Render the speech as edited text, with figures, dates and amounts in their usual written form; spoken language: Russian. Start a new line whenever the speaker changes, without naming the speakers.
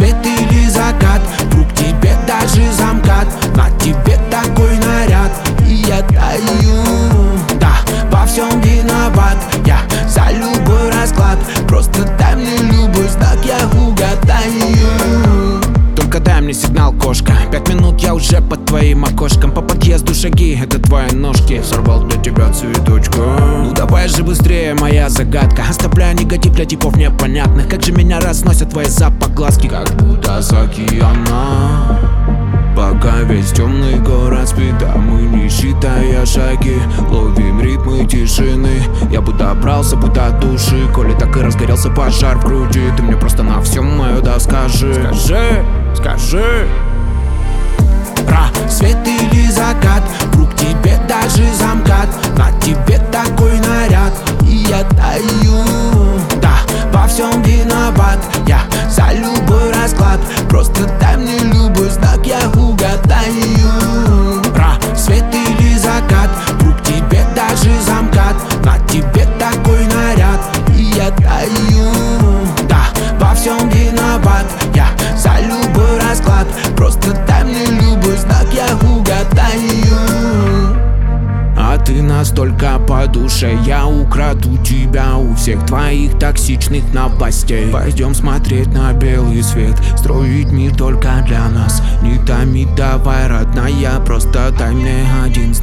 рассвет или закат, вдруг тебе даже замкат. На тебе такой наряд, и я таю. Да, во всем виноват я за любой расклад. Просто дай мне любой знак, я угадаю. Только дай мне сигнал, кошка. 5 минут, я уже под твоим окошком. По подъезду шаги, это твои ножки. Сорвал для тебя цветочка. Ну давай же быстрее, моя загадка. Оставляю негатив для типов непонятных. Как же меня разносят твои запоглазки, как будто с океана. Пока весь темный город спит, а мы, не считая шаги, ловим ритмы тишины. Я бы добрался бы до души, коли так и разгорелся пожар в груди. Ты мне просто на все мое да скажи. Скажи. Рассвет или закат, вдруг тебе даже замкат. На тебе такой наряд, и я таю. Да, во всем виноват я за любой расклад. Просто дай мне любой знак, я угадаю. Рассвет или закат, вдруг тебе даже замкат. На тебе такой наряд, и я таю. Да, во всем виноват я за любой расклад. Просто дай мне любой знак, я угадаю. А ты настолько по душе, я украду тебя у всех твоих токсичных новостей. Пойдем смотреть на белый свет, строить мир только для нас. Не томи, давай, родная, просто дай мне один знак.